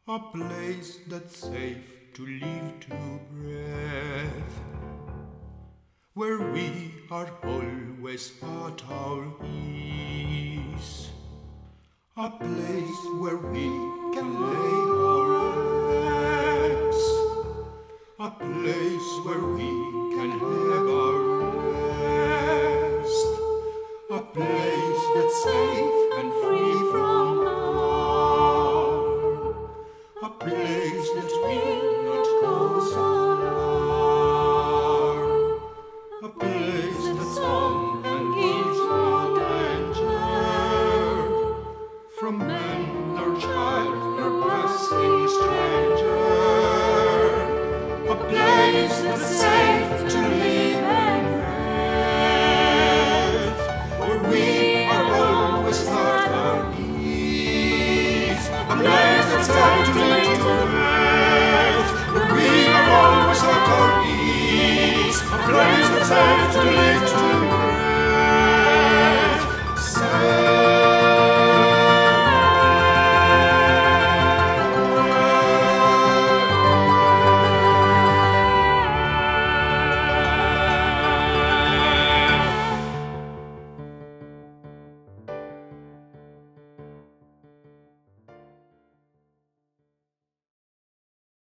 A place that's safe to live to breath, where we are always at our ease. A place where we can lay our eggs. A place where we can have our rest. A place that's safe and free from harm. A place that will not cause alarm. A place that's home and gives no danger from man nor child nor passing stranger. A place that's safe to live and breathe, where we are always at our ease. A place that's safe to live to breathe, where we are always at our ease. A place that's safe to live to